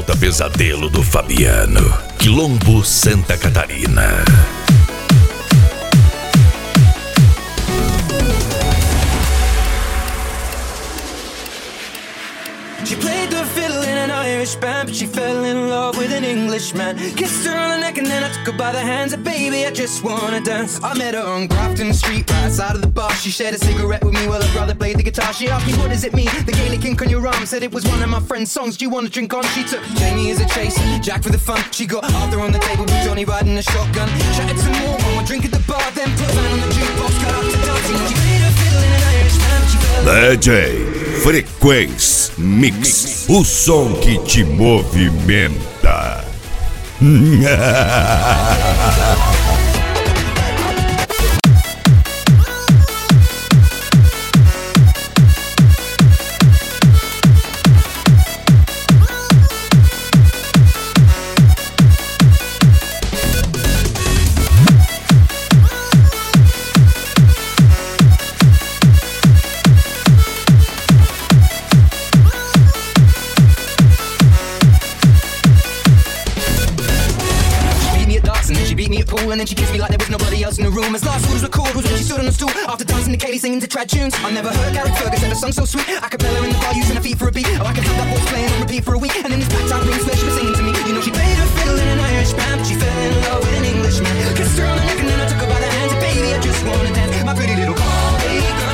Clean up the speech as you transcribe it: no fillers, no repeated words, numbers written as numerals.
Porta Pesadelo do Fabiano, Quilombo, Santa Catarina. She played the fiddle in an Irish band, but she fell in love with an Englishman. Kissed her on the neck and then I took her by the hands. And baby, I just wanna dance. I met her on Grafton Street, right outside of the bar. She shared a cigarette with me while her brother played the guitar. She asked me, what does it mean? The Gaelic ink on your arm. Said it was one of my friend's songs. Do you wanna drink on? She took Jamie as a chaser, Jack for the fun. She got Arthur on the table with Johnny riding a shotgun. Chatted some more, one drink at the bar, then put Van on the jukebox, cut up to dancing. She played her fiddle in an Irish band, but she fell DJ Frequência Mix, o som que te movimenta. And then she kissed me like there was nobody else in the room. As last words recorded was when she stood on the stool after dancing to Katie singing to trad tunes. I never heard Gareth Ferguson a song so sweet. I could her in the bar using her feet for a beat. Oh, I could have that voice playing on repeat for a week. And in this packed out room where she was singing to me. You know she played her fiddle in an Irish band, but she fell in love with an Englishman. Kissed her on the neck and then I took her by the hands. And baby, I just wanna dance, my pretty little Galway girl.